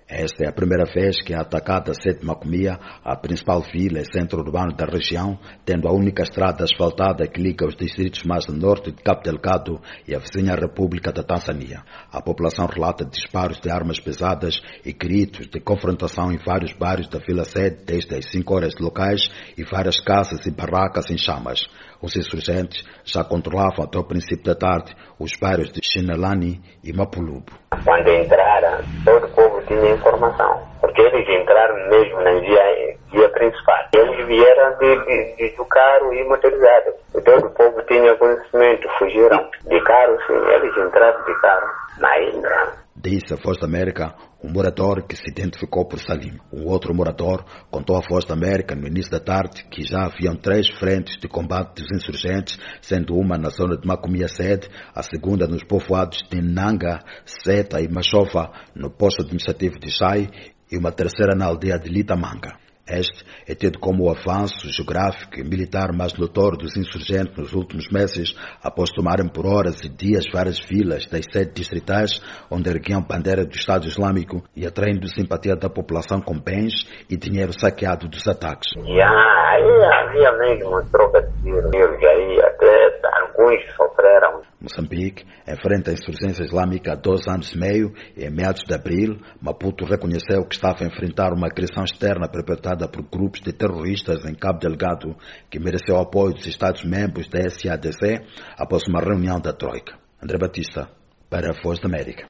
Esta é a primeira vez que é atacada a Sétima Comia, a principal vila e centro urbano da região, tendo a única estrada asfaltada que liga os distritos mais a norte de Cabo Delgado e a vizinha República da Tanzânia. A população relata disparos de armas pesadas e gritos de confrontação em vários bairros da vila sede desde as 5 horas locais e várias casas e barracas em chamas. Os insurgentes já controlavam até o princípio da tarde os bairros de Chinalani e Mapulubu. Quando entraram, todo o povo tinha informação, porque eles entraram mesmo na via principal. Eles vieram de carro e motorizado. E todo o povo tinha conhecimento, fugiram de carro, sim, eles entraram de carro na ilha. Disse a Voz da América um morador que se identificou por Salim. Um outro morador contou à Voz da América no início da tarde que já haviam 3 frentes de combate dos insurgentes, sendo uma na zona de Macomia Sede, a segunda nos povoados de Nanga, Seta e Machova, no posto administrativo de Chai, e uma terceira na aldeia de Litamanga. Este é tido como o avanço geográfico e militar mais notório dos insurgentes nos últimos meses, após tomarem por horas e dias várias vilas das 7 distritais, onde erguiam bandeira do Estado Islâmico e atraindo simpatia da população com bens e dinheiro saqueado dos ataques. Aí havia mesmo troca de tiros, aí até alguns sofreram. Moçambique enfrenta a insurgência islâmica há 2 anos e meio e em meados de abril, Maputo reconheceu que estava a enfrentar uma agressão externa perpetrada por grupos de terroristas em Cabo Delgado, que mereceu o apoio dos Estados-membros da SADC após uma reunião da Troika. André Batista, para a Voz da América.